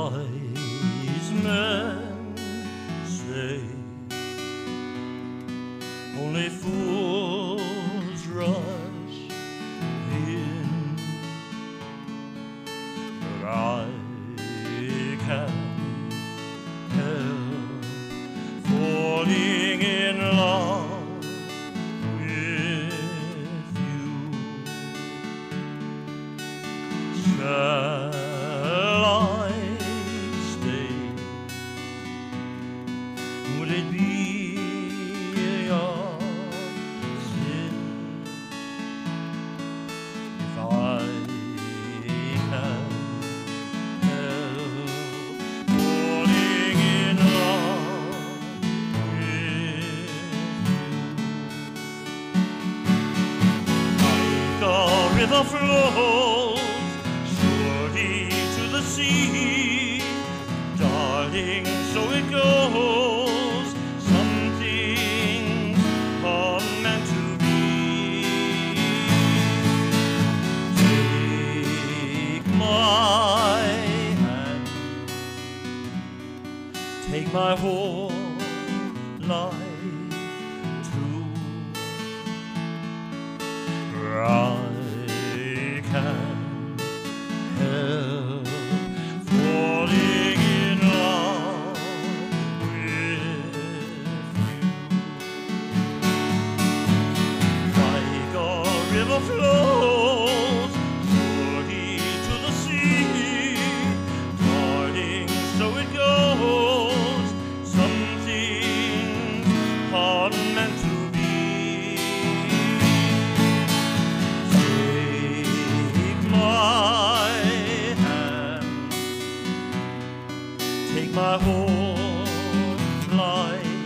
Wise men say only fools rush in, but I can't help falling in love with you. Shall I stay? Would it be a sin if I can help falling in love with you? Like a river flows surely to the sea, darling, so it goes. Some things are meant to be. Take my hand, take my whole life too. I can't help falling in love with you. Like a river flows surely to the sea, darling, so it goes. Some things are meant to be. Take my hand, take my whole life